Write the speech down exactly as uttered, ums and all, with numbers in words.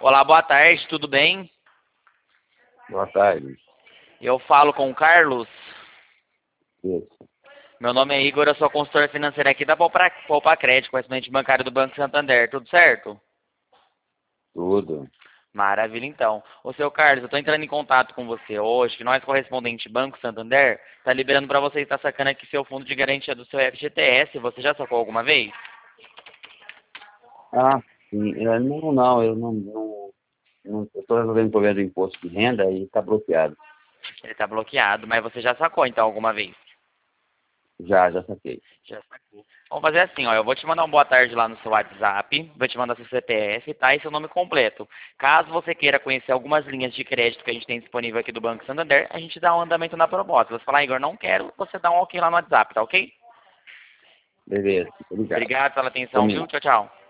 Olá, boa tarde, tudo bem? Boa tarde. Eu falo com o Carlos. Isso. Meu nome é Igor, eu sou consultor financeiro aqui da Poupa, Poupa Crédito, correspondente bancário do Banco Santander. Tudo certo? Tudo. Maravilha, então. Ô, seu Carlos, eu estou entrando em contato com você hoje, que nós, correspondente Banco Santander, está liberando para você estar sacando aqui seu fundo de garantia do seu F G T S. Você já sacou alguma vez? Ah, sim. É, não, não, eu não, não, não eu estou resolvendo o problema do imposto de renda e está bloqueado. Ele está bloqueado, mas você já sacou, então, alguma vez? Já, já saquei. Já sacou. Vamos fazer assim, ó. Eu vou te mandar um boa tarde lá no seu WhatsApp, vou te mandar seu C P F, tá? E seu nome completo. Caso você queira conhecer algumas linhas de crédito que a gente tem disponível aqui do Banco Santander, a gente dá um andamento na proposta. Você falar, Igor, não quero, você dá um ok lá no WhatsApp, tá ok? Beleza, obrigado. Obrigado pela atenção, viu? Combinado. Tchau, tchau.